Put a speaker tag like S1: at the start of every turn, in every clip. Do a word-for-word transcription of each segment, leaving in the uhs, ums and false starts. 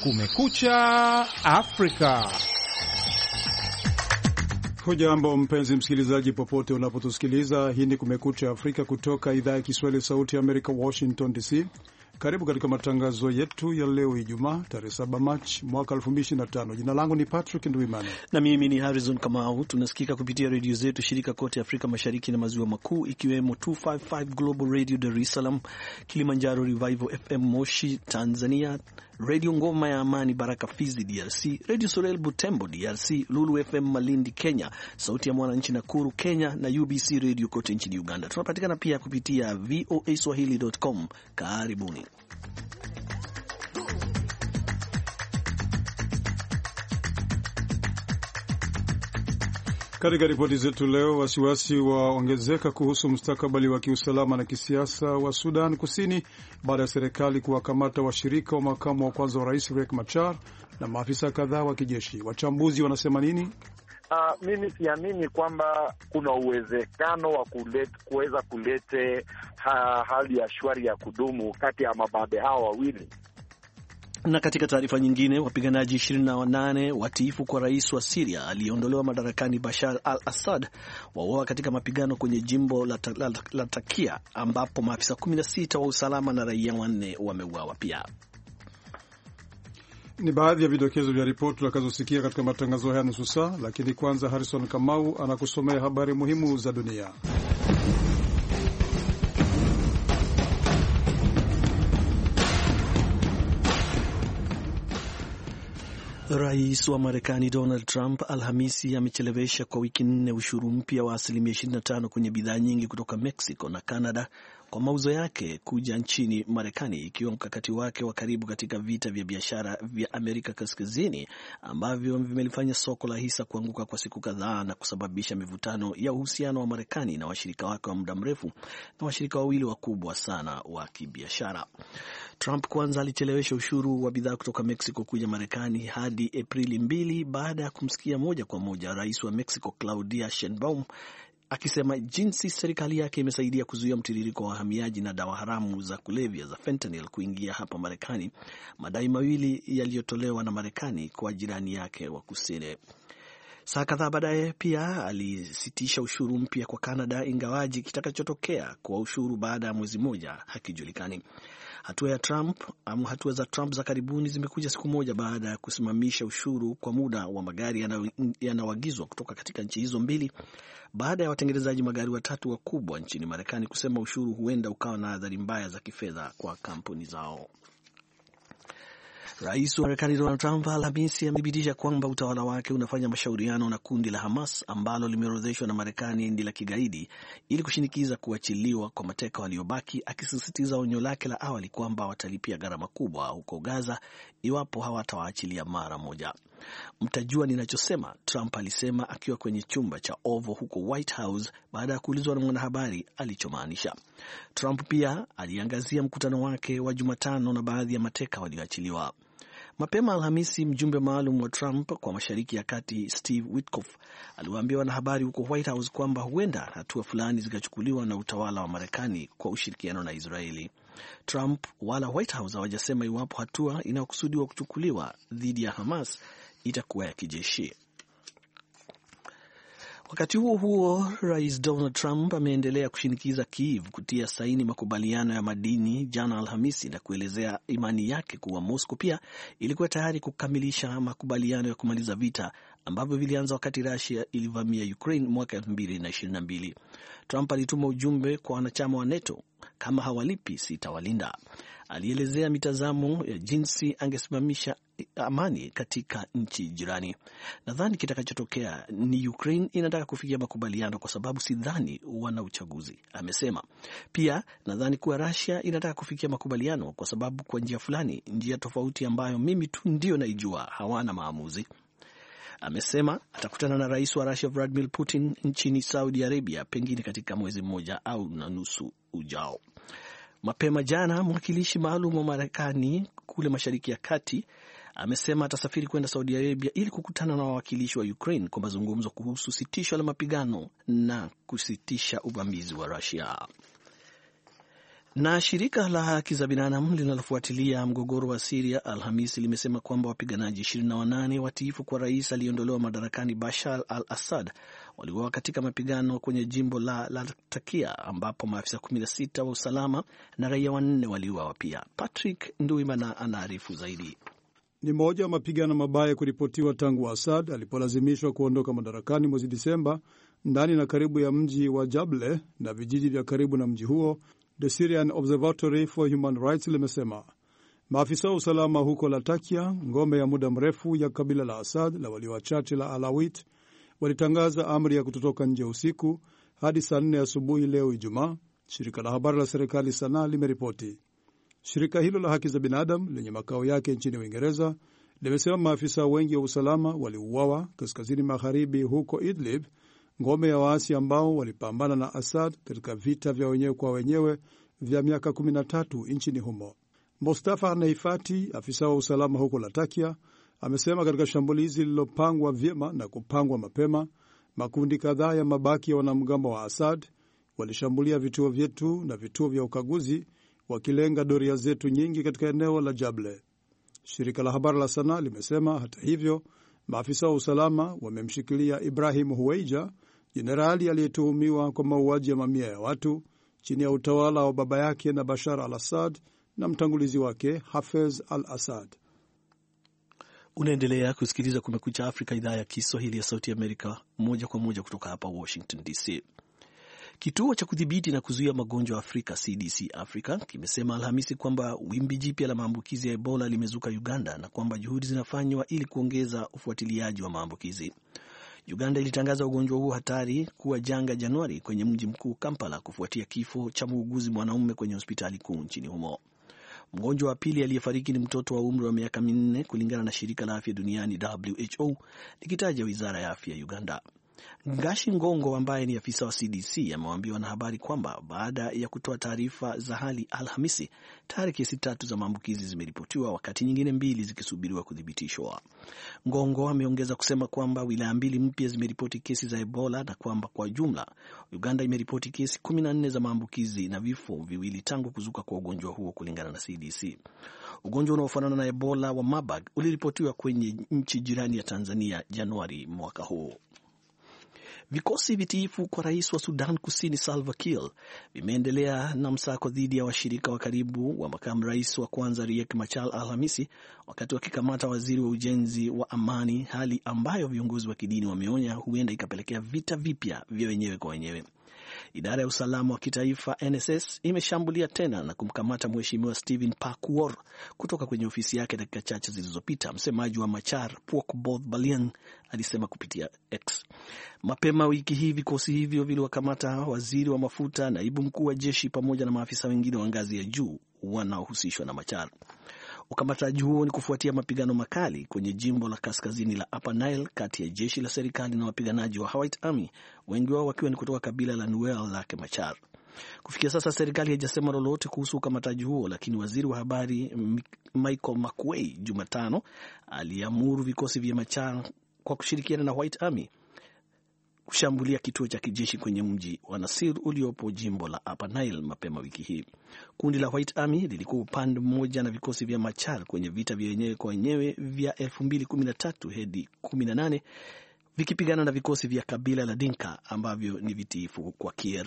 S1: Kumekucha Afrika.
S2: Hujambo mpenzi msikilizaji, popote unapotusikiliza. Hii ni Kumekucha Afrika kutoka idhaa ya Kiswahili Sauti ya Amerika, Washington D C. Karibu katika matangazo yetu ya leo Ijumaa tarehe saba Machi mwaka elfu mbili ishirini na tano. Jina langu ni Patrick Ndwimana
S3: na mimi ni Harrison Kamau. Tunasikika kupitia redio zetu shirika kote Afrika Mashariki na Maziwa Makuu, ikiwemo mia mbili na hamsini na tano Global Radio Dar es Salaam, Kilimanjaro Revival F M Moshi Tanzania, Radio Ngoma ya Amani Baraka Fizi D R C, Radio Sorel Butembo D R C, Lulu F M Malindi Kenya, Sauti ya Mwananchi Nakuru Kenya na U B C Radio kote nchini Uganda. Tunapatikana pia kupitia v o a swahili dot com. Karibuni.
S2: Katika ripoti zetu leo, wasiwasi waongezeka kuhusu mustakabali wa kiusalama na kisiasa wa Sudan Kusini baada ya serikali kuwakamata washirika wa makamu wa kwanza wa rais Riek Machar na maafisa kadhaa wa kijeshi. Wachambuzi wanasema nini?
S4: Uh, mimi siamini kwamba kuna uwezekano wa kuweza kulete ha, hali ya shwari ya kudumu kati ya mababe hao wawili.
S3: Na katika taarifa nyingine, wapiganaji ishirini na nane watiifu kwa rais wa Syria aliyeondolewa madarakani Bashar al-Assad wauawa katika mapigano kwenye jimbo la Latakia, ambapo maafisa kumi na sita wa usalama na raia wanne wameuawa pia.
S2: Ni baadhi ya vidokezo vya ripoti tutakazosikia katika matangazo haya nusu saa, lakini kwanza Harrison Kamau anakusomea habari muhimu za dunia.
S3: Rais wa Marekani Donald Trump Alhamisi amechelewesha kwa wiki nne ushuru mpya wa asilimia ishirini na tano kwenye bidhaa nyingi kutoka Mexico na Canada kwa mauzo yake kuja nchini Marekani, ikiwa mkakati wake wa karibu katika vita vya biashara vya Amerika Kaskazini ambavyo vimelifanya soko la hisa kuanguka kwa siku kadhaa na kusababisha mivutano ya uhusiano wa Marekani na washirika wake wa muda mrefu na washirika wawili wakubwa sana wa kibiashara. Trump kwanza alichelewesha ushuru wa bidhaa kutoka Mexico kuja Marekani hadi Aprili mbili baada ya kumsikia moja kwa moja rais wa Mexico Claudia Sheinbaum akisema jinsi serikali yake imesaidia kuzuia mtiririko wa wahamiaji na dawa haramu za kulevya za fentanyl kuingia hapa Marekani, madai mawili yaliyotolewa na Marekani kwa jirani yake wa kusini. Saa kadhaa baadaye pia alisitisha ushuru mpya kwa Canada, ingawaji kitakachotokea kwa ushuru baada ya mwezi mmoja hakijulikani. Hatua ya Trump ama hatua za Trump za karibuni zimekuja siku moja baada ya kusimamisha ushuru kwa muda wa magari yanayoagizwa kutoka katika nchi hizo mbili, baada ya watengenezaji magari watatu wakubwa nchini Marekani kusema ushuru huenda ukawa na athari mbaya za kifedha kwa kampuni zao. Rais wa Marekani Donald Trump Alhamisi amethibitisha kwamba utawala wake unafanya mashauriano na kundi la Hamas ambalo limeorodheshwa na Marekani ni la kigaidi ili kushinikiza kuachiliwa kwa mateka waliobaki, akisisitiza onyo lake la awali kwamba watalipia gharama kubwa huko Gaza iwapo hawatawaachilia mara moja. Mtajua ninachosema, Trump alisema akiwa kwenye chumba cha Oval huko White House baada ya kuulizwa na mwanahabari alichomaanisha. Trump pia aliangazia mkutano wake wa Jumatano na baadhi ya mateka walioachiliwa. Mapema Alhamisi, mjumbe maalum wa Trump kwa Mashariki ya Kati Steve Witkoff aliwaambia wanahabari huko White House kwamba huenda hatua fulani zikachukuliwa na utawala wa Marekani kwa ushirikiano na Israeli. Trump wala White House hawajasema iwapo hatua inayokusudiwa kuchukuliwa dhidi ya Hamas itakuwa ya kijeshi. Wakati huo huo, Rais Donald Trump ameendelea kushinikiza Kyiv kutia saini makubaliano ya madini jana Alhamisi na kuelezea imani yake kuwa Moscow pia ilikuwa tayari kukamilisha makubaliano ya kumaliza vita ambavyo vilianza wakati Russia ilivamia Ukraine mwaka elfu mbili na ishirini na mbili. Trump alituma ujumbe kwa wanachama wa NATO, kama hawalipi sitawalinda. Alielezea mitazamo ya jinsi angesimamisha amani katika nchi jirani. Nadhani kitakachotokea ni Ukraine inataka kufikia makubaliano kwa sababu sidhani wana uchaguzi, amesema. Pia nadhani kuwa Russia inataka kufikia makubaliano kwa sababu kwa njia fulani, njia tofauti ambayo mimi tu ndio naijua, hawana maamuzi. Amesema atakutana na rais wa Russia Vladimir Putin nchini Saudi Arabia pengine katika mwezi mmoja au na nusu ujao. Mapema jana, mwakilishi maalum wa Marekani kule Mashariki ya Kati amesema atasafiri kwenda Saudi Arabia ili kukutana na wawakilishi wa Ukraine kwa mazungumzo kuhusu sitisho la mapigano na kusitisha uvamizi wa Russia. Na shirika la haki za binadamu linalofuatilia mgogoro wa Syria Alhamisi limesema kwamba wapiganaji ishirini na wanane watiifu kwa rais aliyeondolewa madarakani Bashar al-Assad waliuawa katika mapigano kwenye jimbo la Latakia ambapo maafisa kumi na sita wa usalama na raia wanne waliuawa pia. Patrick Nduimana anaarifu zaidi.
S2: Ni moja ya mapigano mabaya kuripotiwa tangu Assad alipolazimishwa kuondoka madarakani mwezi Disemba ndani na karibu ya mji wa Jable na vijiji vya karibu na mji huo. The Syrian Observatory for Human Rights limesema maafisa wa usalama huko Latakia, ngome ya muda mrefu ya kabila la Assad la walio wachache la Alawit, walitangaza amri ya kutotoka nje usiku hadi saa nne asubuhi leo Ijumaa, shirika la habari la serikali Sanaa limeripoti. Shirika hilo la haki za binadamu lenye makao yake nchini Uingereza limesema maafisa wengi wa usalama waliuawa kaskazini magharibi huko Idlib, ngome ya waasi ambao walipambana na Assad katika vita vya wenyewe kwa wenyewe vya miaka kumi na tatu nchini humo. Mustafa Neifati, afisa wa usalama huko Latakia, amesema katika shambulizi lililopangwa vyema na kupangwa mapema, makundi kadhaa ya mabaki ya wanamgambo wa Assad walishambulia vituo vyetu na vituo vya ukaguzi, wakilenga doria zetu nyingi katika eneo la Jable. Shirika la habari la Sanaa limesema hata hivyo, maafisa wa usalama wamemshikilia Ibrahim Huweija, jenerali aliyetuhumiwa kwa mauaji ya mamia ya watu chini ya utawala wa baba yake na Bashar al-Assad na mtangulizi wake Hafez al-Assad.
S3: Unaendelea kusikiliza Kumekucha Afrika, idhaa ya Kiswahili ya Sauti ya Amerika, moja kwa moja kutoka hapa Washington D C. Kituo cha kudhibiti na kuzuia magonjwa Afrika C D C Africa kimesema Alhamisi kwamba wimbi jipya la maambukizi ya Ebola limezuka Uganda na kwamba juhudi zinafanywa ili kuongeza ufuatiliaji wa maambukizi. Uganda ilitangaza ugonjwa huo hatari kuwa janga Januari kwenye mji mkuu Kampala kufuatia kifo cha muuguzi mwanaume kwenye hospitali kuu nchini humo. Mgonjwa wa pili aliyefariki ni mtoto wa umri wa miaka minne, kulingana na shirika la afya duniani W H O likitaja wizara ya afya ya Uganda. Ngashi Ngongo ambaye ni afisa wa C D C amewaambia wanahabari kwamba baada ya kutoa taarifa za hali Alhamisi, tayari kesi tatu za maambukizi zimeripotiwa wakati nyingine mbili zikisubiriwa kuthibitishwa. Ngongo ameongeza kusema kwamba wilaya mbili mpya zimeripoti kesi za Ebola na kwamba kwa jumla Uganda imeripoti kesi kumi na nne za maambukizi na vifo viwili tangu kuzuka kwa ugonjwa huo, kulingana na C D C. Ugonjwa unaofanana na Ebola wa Marburg uliripotiwa kwenye nchi jirani ya Tanzania Januari mwaka huu. Vikosi vitiifu kwa rais wa Sudan Kusini Salva Kiir vimeendelea na msako dhidi ya washirika wa karibu wa makamu rais wa kwanza Riek Machar Alhamisi, wakati wakikamata waziri wa ujenzi wa amani, hali ambayo viongozi wa kidini wameonya huenda ikapelekea vita vipya vya wenyewe kwa wenyewe. Idara ya usalama wa kitaifa N S S imeshambulia tena na kumkamata mheshimiwa Stephen Parkour kutoka kwenye ofisi yake dakika chache zilizopita. Msemaji wa Machar Pokboth Baliang alisema kupitia X. Mapema wiki hii vikosi hivyo viliwakamata waziri wa mafuta, naibu mkuu wa jeshi pamoja na maafisa wengine wa ngazi ya juu wanaohusishwa na Machar. Ukamataji huo ni kufuatia mapigano makali kwenye jimbo la kaskazini la Upper Nile kati ya jeshi la serikali na wapiganaji wa White Army, wengi wao wakiwa ni kutoka kabila la Nuer lake Machar. Kufikia sasa serikali haijasema lolote kuhusu ukamataji huo, lakini waziri wa habari Michael Makuei Jumatano aliamuru vikosi vya Machar kwa kushirikiana na White Army kushambulia kituo cha kijeshi kwenye mji wa Nasir uliopo jimbo la Upper Nile mapema wiki hii. Kundi la White Army lilikuwa upande mmoja na vikosi vya Machar kwenye vita vya wenyewe kwa wenyewe vya elfu mbili kumi na tatu hadi kumi na nane vikipigana na vikosi vya kabila la Dinka ambavyo ni vitiifu kwa Kiir.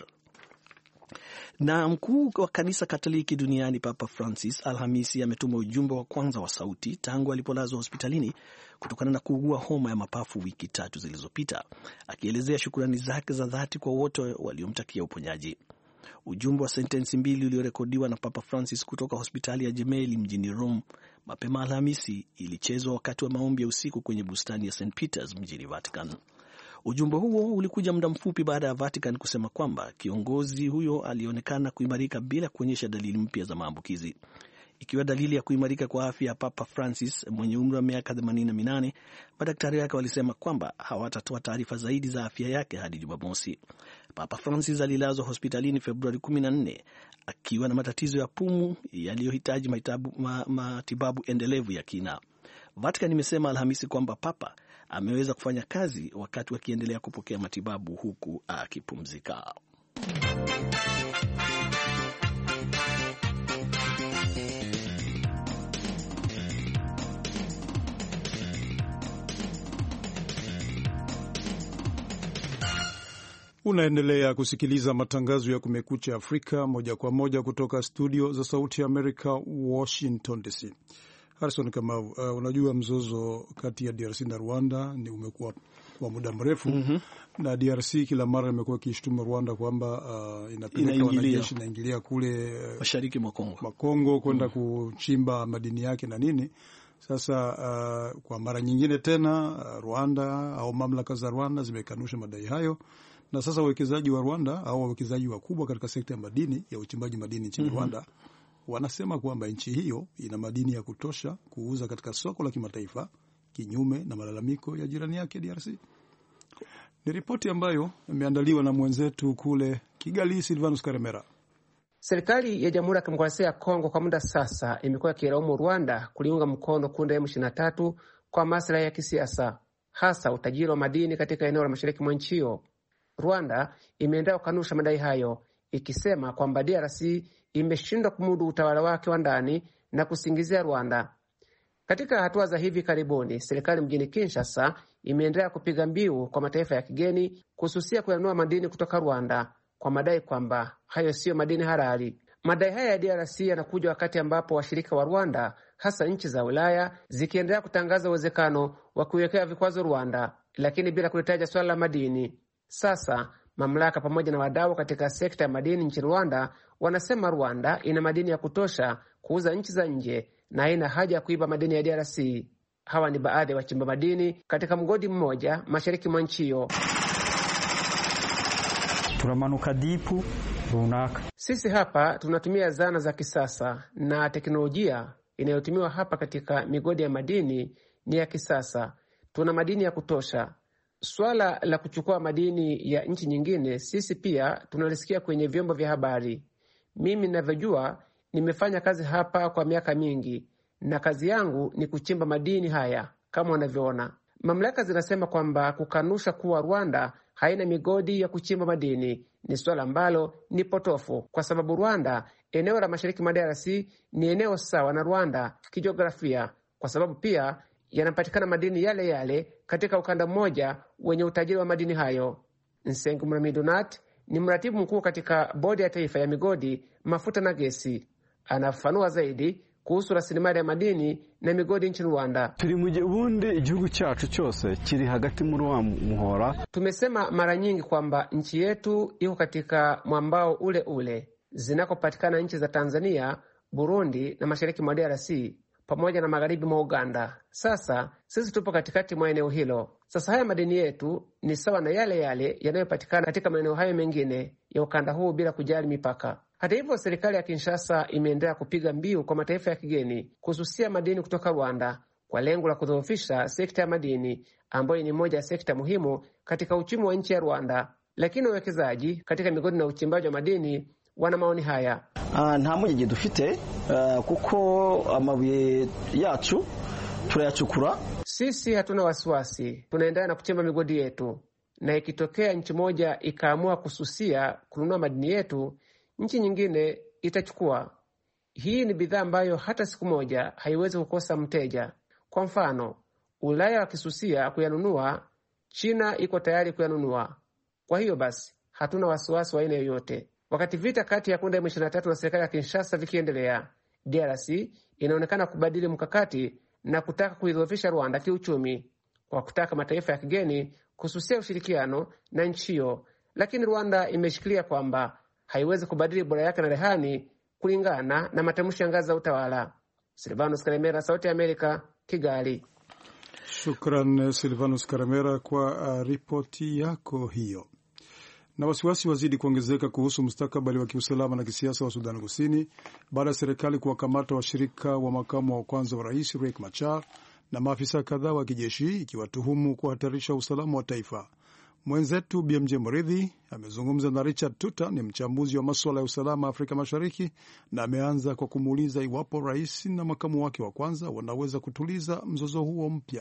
S3: Na mkuu wa kanisa Katoliki duniani Papa Francis Alhamisi ametuma ujumbe wa kwanza wa sauti tangu alipolazwa hospitalini kutokana na kuugua homa ya mapafu wiki tatu zilizopita, akielezea shukrani zake za dhati kwa wote waliomtakia uponyaji. Ujumbe wa sentensi mbili uliorekodiwa na Papa Francis kutoka hospitali ya Gemelli mjini Rome mapema Alhamisi ilichezwa wakati wa maombi ya usiku kwenye bustani ya Saint Peters mjini Vatican. Ujumbe huo ulikuja muda mfupi baada ya Vatican kusema kwamba kiongozi huyo alionekana kuimarika bila kuonyesha dalili mpya za maambukizi. Ikiwa dalili ya kuimarika kwa afya ya Papa Francis mwenye umri wa miaka themanini na minane, madaktari wake walisema kwamba hawatatoa taarifa zaidi za afya yake hadi Jumamosi. Papa Francis alilazwa hospitalini Februari kumi na nne akiwa na matatizo ya pumu yaliyohitaji matibabu endelevu ya kina. Vatican imesema Alhamisi kwamba Papa ameweza kufanya kazi wakati akiendelea kupokea matibabu huku akipumzika.
S2: Unaendelea kusikiliza matangazo ya Kumekucha Afrika moja kwa moja kutoka studio za Sauti ya Amerika, Washington D C. Harrison Kamau, uh, unajua mzozo kati ya D R C na Rwanda ni umekuwa kwa muda mrefu. Mm-hmm. Na D R C kila mara imekuwa ikishtuma Rwanda kwamba uh, inapeleka wanajeshi inaingilia kule uh,
S3: mashariki mwa Kongo,
S2: Makongo kwenda mm-hmm. kuchimba madini yake na nini. Sasa uh, kwa mara nyingine tena uh, Rwanda au mamlaka za Rwanda zimekanusha madai hayo. Na sasa wawekezaji wa Rwanda au wawekezaji wakubwa katika sekta ya madini ya uchimbaji madini nchini mm-hmm. Rwanda wanasema kwamba nchi hiyo ina madini ya kutosha kuuza katika soko la kimataifa, kinyume na malalamiko ya jirani yake D R C. Ni ripoti ambayo imeandaliwa na mwenzetu kule Kigali, Silvanus Karemera.
S5: Serikali ya Jamhuri ya Kidemokrasia ya Kongo kwa muda sasa imekuwa ikilaumu Rwanda kuliunga mkono kundi la M ishirini na tatu kwa maslahi ya kisiasa, hasa utajiri wa madini katika eneo la mashariki mwa nchi hiyo. Rwanda imeendelea kukanusha madai hayo, ikisema kwamba D R C imeshindwa kumudu utawala wake wa ndani na kusingizia Rwanda. Katika hatua za hivi karibuni, serikali mjini Kinshasa imeendelea kupiga mbiu kwa mataifa ya kigeni kususia kuyanunua madini kutoka Rwanda kwa madai kwamba hayo siyo madini halali. Madai haya ya D R C yanakuja wakati ambapo washirika wa Rwanda, hasa nchi za Ulaya, zikiendelea kutangaza uwezekano wa kuiwekea vikwazo Rwanda, lakini bila kulitaja swala la madini. Sasa mamlaka pamoja na wadau katika sekta ya madini nchini Rwanda wanasema Rwanda ina madini ya kutosha kuuza nchi za nje na haina haja ya kuiba madini ya D R C. Hawa ni baadhi ya wachimba madini katika mgodi mmoja mashariki mwa nchi hiyo.
S6: Turamanuka dipu runaka.
S5: Sisi hapa tunatumia zana za kisasa na teknolojia inayotumiwa hapa katika migodi ya madini ni ya kisasa. Tuna madini ya kutosha. Swala la kuchukua madini ya nchi nyingine, sisi pia tunalisikia kwenye vyombo vya habari. Mimi ninavyojua, nimefanya kazi hapa kwa miaka mingi na kazi yangu ni kuchimba madini haya kama unavyoona. Mamlaka zinasema kwamba kukanusha kuwa Rwanda haina migodi ya kuchimba madini ni swala ambalo ni potofu, kwa sababu Rwanda, eneo la mashariki mwa D R C, ni eneo sawa na Rwanda kijiografia, kwa sababu pia yanapatikana madini yale yale katika ukanda mmoja wenye utajiri wa madini hayo. Nsengumurami Donat ni mratibu mkuu katika bodi ya taifa ya migodi, mafuta na gesi. Anafafanua zaidi kuhusu rasilimali ya madini na migodi nchini Rwanda.
S6: Turi mu gihugu igihugu cyacu cyose kiri hagati muri wa muhora.
S5: Tumesema mara nyingi kwamba nchi yetu iko katika mwambao ule ule zinakopatikana nchi za Tanzania, Burundi na mashariki mwa D R C pamoja na magharibi mwa Uganda. Sasa sisi tupo katikati mwa eneo hilo. Sasa haya madini yetu ni sawa na yale yale yanayopatikana katika maeneo hayo mengine ya ukanda huu bila kujali mipaka. Hata hivyo, serikali ya Kinshasa imeendelea kupiga mbiu kwa mataifa ya kigeni kususia madini kutoka Rwanda kwa lengo la kudhoofisha sekta ya madini ambayo ni moja ya sekta muhimu katika uchumi wa nchi ya Rwanda. Lakini wawekezaji katika migodi na uchimbaji wa madini wana maoni haya.
S7: Nta mpungenge dufite kuko amabuye yacu turayachukura.
S5: Sisi hatuna wasiwasi, tunaendelea na kuchimba migodi yetu, na ikitokea nchi moja ikaamua kususia kununua madini yetu, nchi nyingine itachukua. Hii ni bidhaa ambayo hata siku moja haiwezi kukosa mteja. Kwa mfano, Ulaya wakisusia kuyanunua, China iko tayari kuyanunua. Kwa hiyo basi, hatuna wasiwasi wa aina yoyote. Wakati vita kati ya kundi M ishirini na tatu na serikali ya Kinshasa vikiendelea, D R C inaonekana kubadili mkakati na kutaka kuidhoofisha Rwanda kiuchumi kwa kutaka mataifa ya kigeni kususia ushirikiano na nchi hiyo. Lakini Rwanda imeshikilia kwamba haiwezi kubadili bora yake na rehani kulingana na matamshi ya ngazi za utawala. Silvanus Karemera, Sauti ya Amerika, Kigali.
S2: Shukran Silvanus Karemera kwa uh, ripoti yako hiyo. Na wasiwasi wazidi kuongezeka kuhusu mustakabali wa kiusalama na kisiasa wa Sudan Kusini baada ya serikali kuwakamata washirika wa makamu wa kwanza wa rais Riek Machar na maafisa kadhaa wa kijeshi ikiwatuhumu kuhatarisha usalama wa taifa. Mwenzetu B M J Moridhi amezungumza na Richard Tuta, ni mchambuzi wa masuala ya usalama Afrika Mashariki, na ameanza kwa kumuuliza iwapo rais na makamu wake wa kwanza wanaweza kutuliza mzozo huo mpya.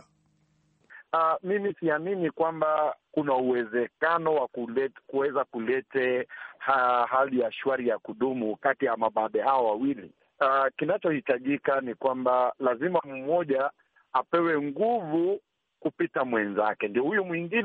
S4: Uh, mimi siamini kwamba kuna uwezekano wa kulete, kuweza kulete ha, hali ya shwari ya kudumu kati ya mababe hao wawili. Uh, kinachohitajika ni kwamba lazima mmoja apewe nguvu kupita mwenzake, ndio huyo mwingine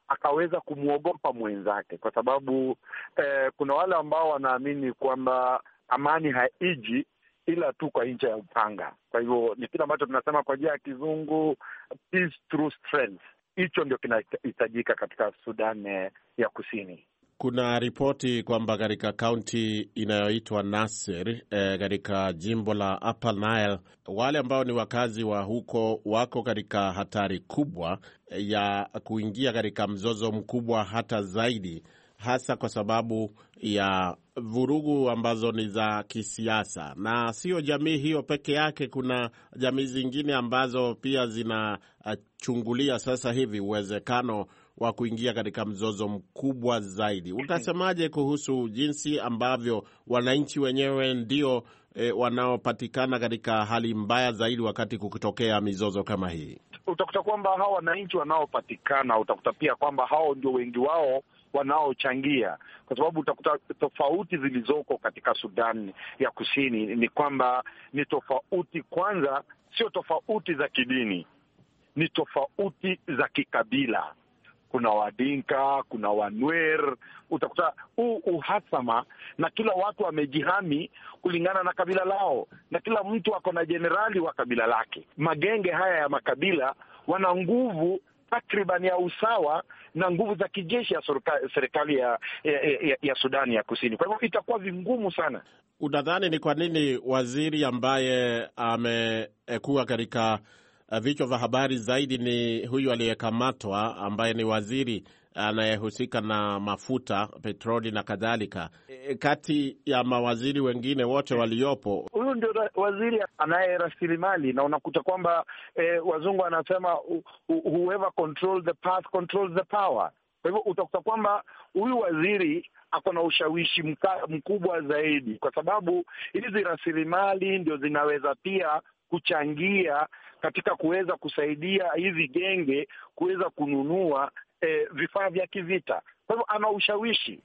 S4: akaweza kumwogopa mwenzake, kwa sababu eh, kuna wale ambao wanaamini kwamba amani haiji ila tu kwa ncha ya upanga. Kwa hivyo ni kile ambacho tunasema kwa njia ya kizungu peace through strength. Hicho ndio kinahitajika katika Sudan ya Kusini.
S8: Kuna ripoti kwamba katika kaunti inayoitwa Nasir katika e, jimbo la Upper Nile, wale ambao ni wakazi wa huko wako katika hatari kubwa ya kuingia katika mzozo mkubwa hata zaidi, hasa kwa sababu ya vurugu ambazo ni za kisiasa. Na sio jamii hiyo peke yake, kuna jamii zingine ambazo pia zinachungulia sasa hivi uwezekano wa kuingia katika mzozo mkubwa zaidi. Utasemaje kuhusu jinsi ambavyo wananchi wenyewe ndio e, wanaopatikana katika hali mbaya zaidi wakati kukitokea mizozo kama hii?
S4: Utakuta kwamba hao wananchi wanaopatikana, utakuta pia kwamba hao ndio wengi wao wanaochangia, kwa sababu utakuta tofauti zilizoko katika Sudan ya Kusini ni kwamba ni tofauti, kwanza sio tofauti za kidini, ni tofauti za kikabila. Kuna Wadinka, kuna Wanwer, utakuta huu uhasama, na kila watu wamejihami kulingana na kabila lao, na kila mtu ako na jenerali wa kabila lake. Magenge haya ya makabila wana nguvu takriban ya usawa na nguvu za kijeshi ya serikali ya, ya, ya, ya Sudani ya Kusini. Kwa hivyo itakuwa vingumu sana.
S8: Unadhani ni kwa nini waziri ambaye amekuwa katika vichwa vya habari zaidi ni huyu aliyekamatwa, ambaye ni waziri anayehusika na mafuta, petroli na kadhalika, e, kati ya mawaziri wengine wote waliopo,
S4: huyu ndio waziri anaye rasilimali, na unakuta kwamba eh, wazungu anasema whoever controls the path controls the power. Kwa hivyo utakuta kwamba huyu waziri ako na ushawishi mka, mkubwa zaidi, kwa sababu hizi rasilimali ndio zinaweza pia kuchangia katika kuweza kusaidia hizi genge kuweza kununua eh, vifaa vya kivita. Kwa hivyo ana ushawishi.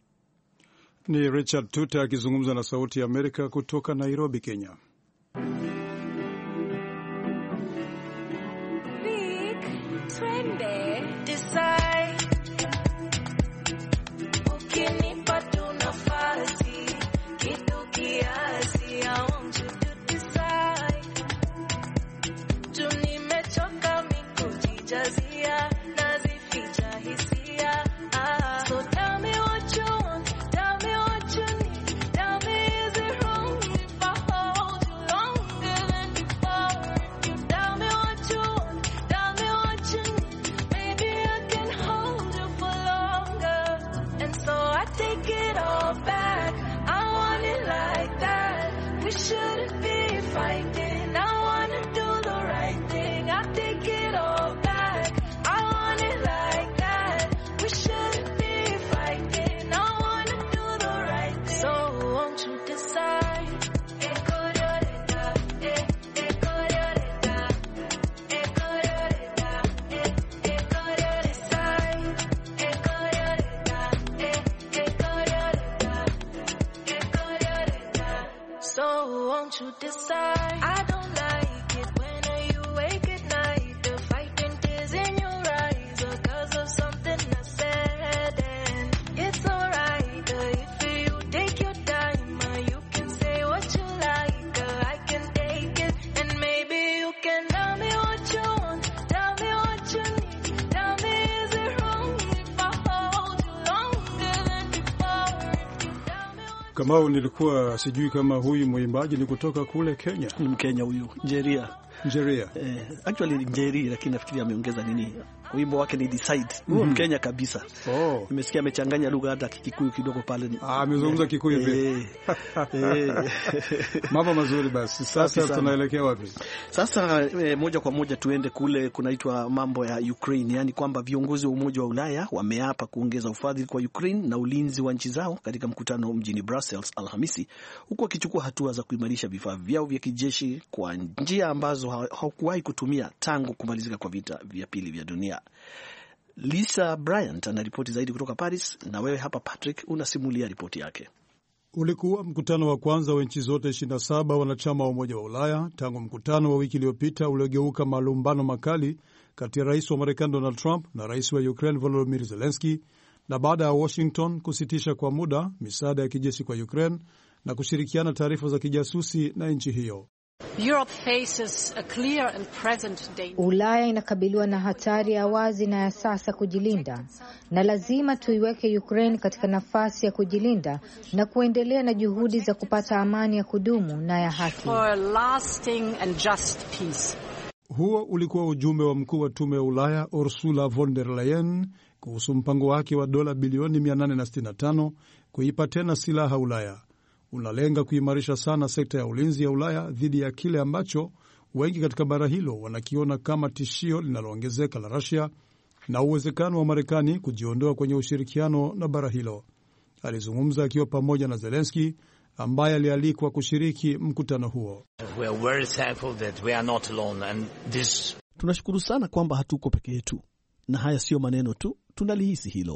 S2: Ni Richard Tuta akizungumza na Sauti ya Amerika kutoka Nairobi, Kenya.
S9: Big, twende, decide. Ukinipa tu nafasi, kitu kiasi, I want you to decide. Tu nimechoka mikujijazia, nazificha hisia. Ah, so tell me what you want, tell me what you need, tell me is it wrong if I hold you longer than before? You tell me what you want, tell me what you need, maybe I can hold you for longer. And so I take it all back, I want it like that. We shouldn't be fighting, I wanna do the right thing. I take it all back, I want it like that. We shouldn't be fighting, I wanna do the right thing. So won't you decide? Ekororeta, eh, ekororeta, ekororeta, eh, ekororeta, ekororeta, eh, ekororeta, ekororeta. So won't you decide? I don't like it when you wake at night, the fighting tears in your eyes because of something I said. And it's alright if you take your time, you can say what you like, I can take it. And maybe you can tell me what you want, tell me what you need, tell me is it wrong if I hold you longer than before? You tell me what.
S2: Kamau, nilikuwa sijui kama huyu mwimbaji ni kutoka kule Kenya.
S3: Ni Mkenya huyu, Njeria.
S2: Njeria.
S3: Eh, actually ni Njeri, lakini nafikiri ameongeza nini. Wimbo wake ni Decide. Huyo mm -hmm. Mkenya kabisa. Oh. Nimesikia amechanganya lugha hata Kikuyu kidogo pale.
S2: Ah, amezungumza Kikuyu pia. Eh. Mambo mazuri basi. Sasa tunaelekea wapi?
S3: Sasa eh, moja kwa moja tuende kule kunaitwa mambo ya Ukraine, yani kwamba viongozi wa Umoja wa Ulaya wameapa kuongeza ufadhili kwa Ukraine na ulinzi wa nchi zao katika mkutano mjini Brussels Alhamisi, huku wakichukua hatua za kuimarisha vifaa vyao vya kijeshi kwa njia ambazo hawakuwahi kutumia tangu kumalizika kwa vita vya pili vya dunia. Lisa Bryant anaripoti zaidi kutoka Paris, na wewe hapa Patrick unasimulia ripoti yake.
S2: Ulikuwa mkutano wa kwanza wa nchi zote ishirini na saba wanachama wa Umoja wa Ulaya tangu mkutano wa wiki iliyopita uliogeuka malumbano makali kati ya rais wa Marekani Donald Trump na rais wa Ukraine Volodymyr Zelensky, na baada ya Washington kusitisha kwa muda misaada ya kijeshi kwa Ukraine na kushirikiana taarifa za kijasusi na nchi hiyo.
S10: Ulaya inakabiliwa na hatari ya wazi na ya sasa kujilinda, na lazima tuiweke Ukraine katika nafasi ya kujilinda na kuendelea na juhudi za kupata amani ya kudumu na ya haki.
S2: Huo ulikuwa ujumbe wa mkuu wa tume ya Ulaya Ursula von der Leyen kuhusu mpango wake wa dola bilioni mia nane sitini na tano kuipa tena silaha Ulaya. Unalenga kuimarisha sana sekta ya ulinzi ya Ulaya dhidi ya kile ambacho wengi katika bara hilo wanakiona kama tishio linaloongezeka la Russia na uwezekano wa Marekani kujiondoa kwenye ushirikiano na bara hilo. Alizungumza akiwa pamoja na Zelensky ambaye alialikwa kushiriki mkutano huo.
S3: This... tunashukuru sana kwamba hatuko peke yetu, na haya sio maneno tu, tunalihisi hilo.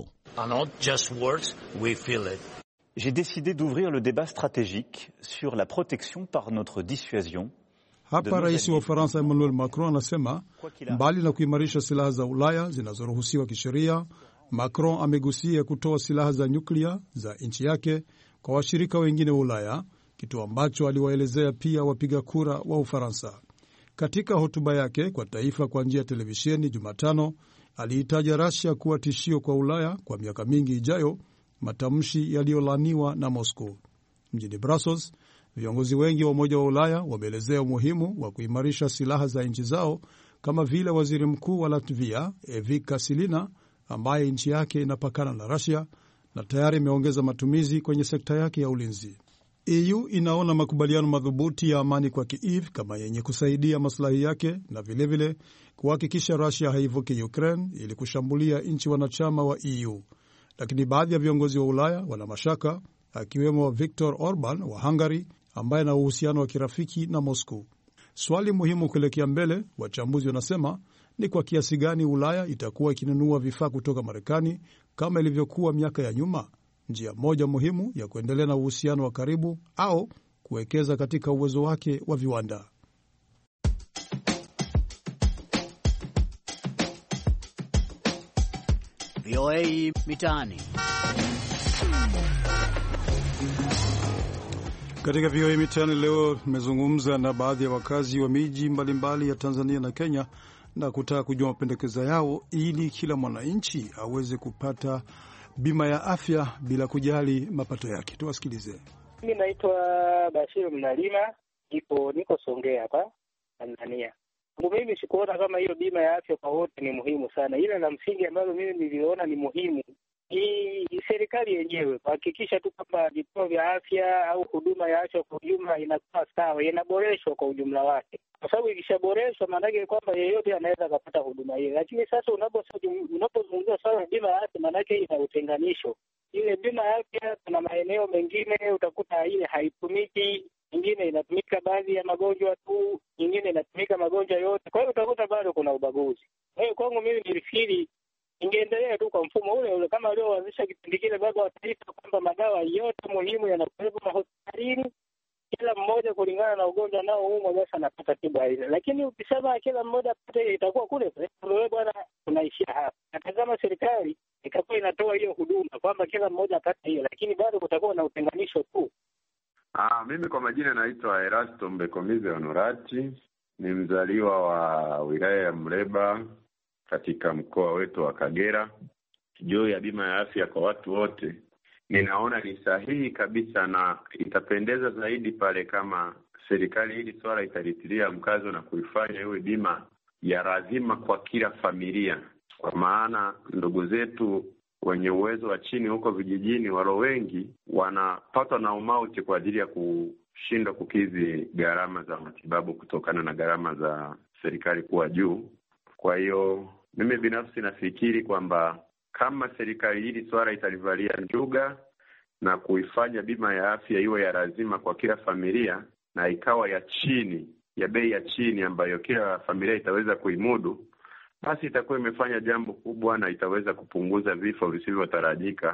S11: J'ai décidé d'ouvrir le débat stratégique sur la protection par notre dissuasion.
S2: Hapa rais wa Ufaransa Emmanuel Macron anasema mbali na kuimarisha silaha za Ulaya zinazoruhusiwa kisheria, Macron amegusia kutoa silaha za nyuklia za nchi yake kwa washirika wengine wa Ulaya, kitu ambacho aliwaelezea pia wapiga kura wa Ufaransa. Katika hotuba yake kwa taifa kwa njia ya televisheni Jumatano, aliitaja Russia kuwa tishio kwa Ulaya kwa miaka mingi ijayo, matamshi yaliyolaniwa na Moscow. Mjini Brussels, viongozi wengi wa Umoja wa Ulaya wameelezea umuhimu wa kuimarisha silaha za nchi zao, kama vile waziri mkuu wa Latvia Evika Silina, ambaye nchi yake inapakana na Russia na tayari imeongeza matumizi kwenye sekta yake ya ulinzi. E U inaona makubaliano madhubuti ya amani kwa Kiev kama yenye kusaidia maslahi yake na vilevile kuhakikisha Russia haivuki Ukraine ili kushambulia nchi wanachama wa E U. Lakini baadhi ya viongozi wa Ulaya wana mashaka, akiwemo Viktor Orban wa Hungary ambaye ana uhusiano wa kirafiki na Moscow. Swali muhimu kuelekea mbele, wachambuzi wanasema, ni kwa kiasi gani Ulaya itakuwa ikinunua vifaa kutoka Marekani kama ilivyokuwa miaka ya nyuma, njia moja muhimu ya kuendelea na uhusiano wa karibu, au kuwekeza katika uwezo wake wa viwanda.
S12: V O A Mitaani.
S2: Katika V O A Mitaani leo tumezungumza na baadhi ya wakazi wa miji mbalimbali ya Tanzania na Kenya na kutaka kujua mapendekezo yao ili kila mwananchi aweze kupata bima ya afya bila kujali mapato yake. Tuwasikilize.
S13: Mimi naitwa Bashir Mnalima, niko niko Songea hapa Tanzania. Mimi sikuona kama hiyo bima ya afya kwa wote ni muhimu sana. Ile la msingi ambalo mimi niliona ni muhimu ni serikali yenyewe kuhakikisha tu kwamba vituo vya afya au huduma ya afya kwa ujumla inakuwa sawa, inaboreshwa kwa ujumla wake. Kwa sababu ikishaboreshwa maana yake kwamba yeyote anaweza kupata huduma hiyo. Lakini sasa unapozungumzia swala bima ya afya maana yake ina utenganisho. Ile bima ya afya kuna maeneo mengine utakuta ile haitumiki, nyingine inatumika baadhi ya magonjwa tu, nyingine inatumika magonjwa yote. Kwa hiyo utakuta bado kuna ubaguzi. Kwa hiyo kwangu mimi nilifikiri ingeendelea tu kwa mfumo ule ule kama walioanzisha kipindi kile baba wa taifa, kwamba madawa yote muhimu yanakuwepo hospitalini, kila mmoja kulingana na ugonjwa nao humo basi anapata tiba ile. Lakini ukisema kila mmoja apate, itakuwa kule wewe bwana tunaishia hapa. Natazama serikali ikakuwa inatoa hiyo huduma kwamba kila mmoja apate hiyo, lakini bado kutakuwa na utenganisho tu.
S14: Ah, mimi kwa majina naitwa Erasto Mbekomize Honorati, ni mzaliwa wa wilaya ya Mleba katika mkoa wetu wa Kagera. Juu ya bima ya afya kwa watu wote, ninaona ni sahihi kabisa na itapendeza zaidi pale kama serikali hili swala italitilia mkazo na kuifanya iwe bima ya lazima kwa kila familia, kwa maana ndugu zetu wenye uwezo wa chini huko vijijini walo wengi wanapatwa na umauti kwa ajili ya kushindwa kukidhi gharama za matibabu kutokana na gharama za serikali kuwa juu. Kwa hiyo mimi binafsi nafikiri kwamba kama serikali hili swala italivalia njuga na kuifanya bima ya afya iwe ya lazima kwa kila familia na ikawa ya chini, ya bei ya chini ambayo kila familia itaweza kuimudu, basi itakuwa imefanya jambo kubwa na itaweza kupunguza vifo visivyotarajika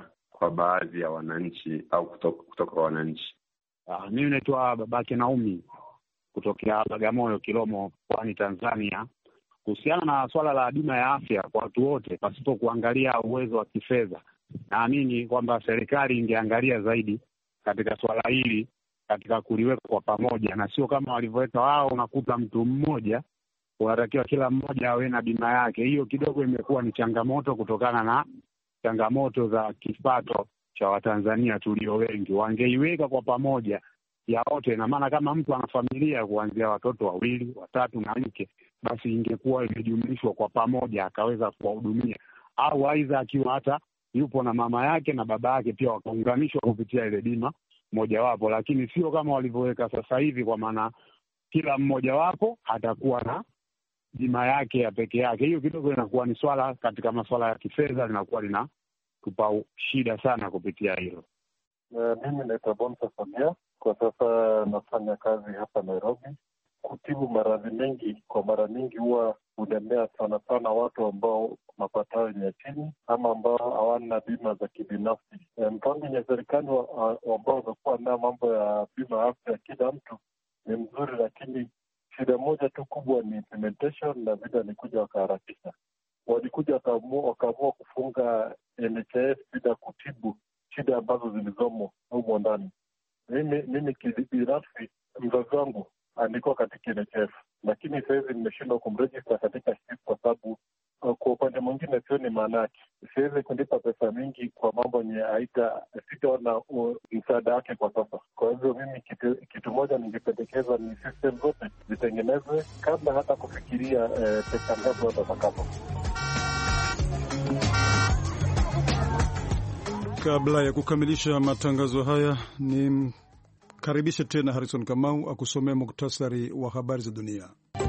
S14: kwa baadhi ya wananchi au kutoka, kutoka kwa wananchi.
S15: Uh, mimi naitwa Babake Naumi kutokea Bagamoyo, Kilomo, Pwani, Tanzania. Kuhusiana na swala la bima ya afya kwa watu wote pasipo kuangalia uwezo wa kifedha, naamini kwamba serikali ingeangalia zaidi katika swala hili, katika kuliweka kwa pamoja, na sio kama walivyoweka wao, unakuta mtu mmoja unatakiwa kila mmoja awe na bima yake. Hiyo kidogo imekuwa ni changamoto kutokana na changamoto za kipato cha Watanzania tulio wengi. Wangeiweka kwa pamoja ya wote, na maana kama mtu ana familia kuanzia watoto wawili, watatu na mke, basi ingekuwa imejumlishwa kwa pamoja akaweza kuwahudumia, au aidha akiwa hata yupo na mama yake na baba yake pia wakaunganishwa kupitia ile bima mojawapo, lakini sio kama walivyoweka sasa hivi, kwa maana kila mmoja wapo atakuwa na bima yake ya peke yake. Hiyo kidogo inakuwa ni swala katika masuala ya kifedha linakuwa linatupa shida sana kupitia hilo.
S16: Uh, mimi naitwa Bonsa Samia. Kwa sasa nafanya kazi hapa Nairobi kutibu maradhi mengi. Kwa mara nyingi huwa hulemea sana sana watu ambao mapato yao ni ya chini ama ambao hawana bima za kibinafsi. Mpango ya serikali ambao wamekuwa na mambo ya bima afya kila mtu ni mzuri, lakini shida moja tu kubwa ni implementation, na vile ni kuja wakaharakisha. Walikuja wakaamua kufunga N H I F bila kutibu shida ambazo zilizomo humo ndani. Mimi mimi kibinafsi, mzazi wangu alikuwa katika N H I F, lakini sasa hivi nimeshindwa kumregister katika S H I F kwa sababu uh, kwa upande mwingine sioni maana yake. Siwezi kulipa pesa mingi kwa mambo yenye haita sitaona uh, msaada wake kwa sasa. Kwa hivyo mimi kitu, kitu moja ningependekeza ni system zote zitengenezwe kabla hata kufikiria uh, pesa ngapi watapata.
S2: Kabla ya kukamilisha matangazo haya, ni karibishe tena Harrison Kamau akusomea muktasari wa habari za dunia.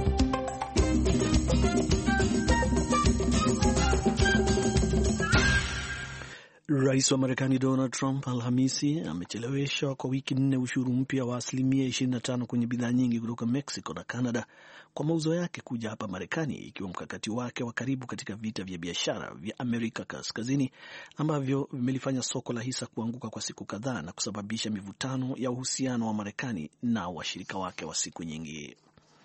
S3: Rais wa Marekani Donald Trump Alhamisi amechelewesha kwa wiki nne ushuru mpya wa asilimia ishirini na tano kwenye bidhaa nyingi kutoka Mexico na Canada kwa mauzo yake kuja hapa Marekani, ikiwa mkakati wake wa karibu katika vita vya biashara vya Amerika Kaskazini ambavyo vimelifanya soko la hisa kuanguka kwa siku kadhaa na kusababisha mivutano ya uhusiano wa Marekani na washirika wake wa siku nyingi.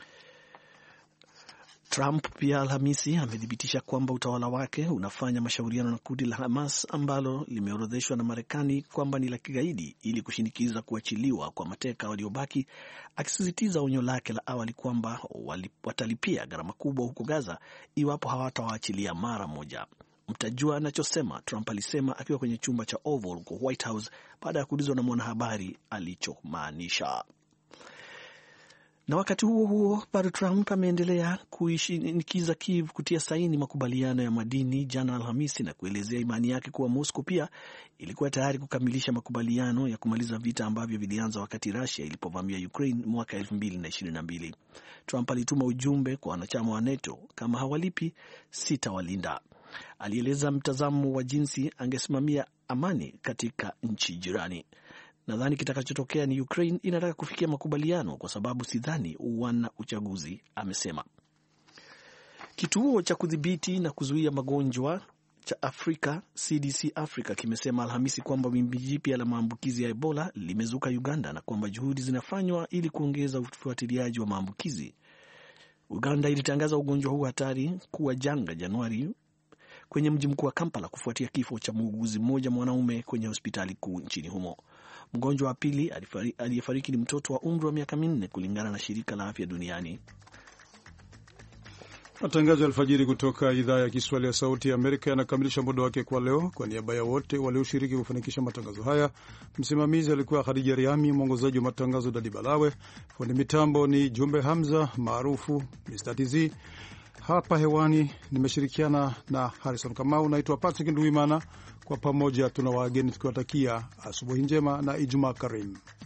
S3: Trump pia Alhamisi amethibitisha kwamba utawala wake unafanya mashauriano na kundi la Hamas ambalo limeorodheshwa na Marekani kwamba ni la kigaidi ili kushinikiza kuachiliwa kwa mateka waliobaki, akisisitiza onyo lake la awali kwamba watalipia gharama kubwa huko Gaza iwapo hawatawaachilia mara moja. Mtajua anachosema, Trump alisema akiwa kwenye chumba cha Oval huko White House baada ya kuulizwa na mwanahabari alichomaanisha. Na wakati huo huo, bado Trump ameendelea kuishinikiza Kiev kutia saini makubaliano ya madini jana Alhamisi, na kuelezea imani yake kuwa Moscow pia ilikuwa tayari kukamilisha makubaliano ya kumaliza vita ambavyo vilianza wakati Russia ilipovamia Ukraine mwaka elfu mbili na ishirini na mbili. Trump alituma ujumbe kwa wanachama wa NATO, kama hawalipi sitawalinda. Alieleza mtazamo wa jinsi angesimamia amani katika nchi jirani. Nadhani kitakachotokea ni Ukraine inataka kufikia makubaliano kwa sababu sidhani wana uchaguzi, amesema. Kituo cha kudhibiti na kuzuia magonjwa cha Afrika C D C Africa kimesema Alhamisi kwamba wimbi jipya la maambukizi ya Ebola limezuka Uganda na kwamba juhudi zinafanywa ili kuongeza ufuatiliaji wa maambukizi. Uganda ilitangaza ugonjwa huu hatari kuwa janga Januari kwenye mji mkuu wa Kampala kufuatia kifo cha muuguzi mmoja mwanaume kwenye hospitali kuu nchini humo. Mgonjwa wa pili aliyefariki ni mtoto wa umri wa miaka minne kulingana na shirika la afya duniani.
S2: Matangazo ya alfajiri kutoka idhaa ya Kiswahili ya Sauti ya Amerika yanakamilisha muda wake kwa leo. Kwa niaba ya wote walioshiriki kufanikisha matangazo haya, msimamizi alikuwa Khadija Riami, mwongozaji wa matangazo Dadi Balawe, fundi mitambo ni Jumbe Hamza maarufu mister T Z. Hapa hewani nimeshirikiana na Harrison Kamau. Naitwa Patrick Nduwimana. Kwa pamoja tuna wageni tukiwatakia asubuhi njema na Ijumaa karimu.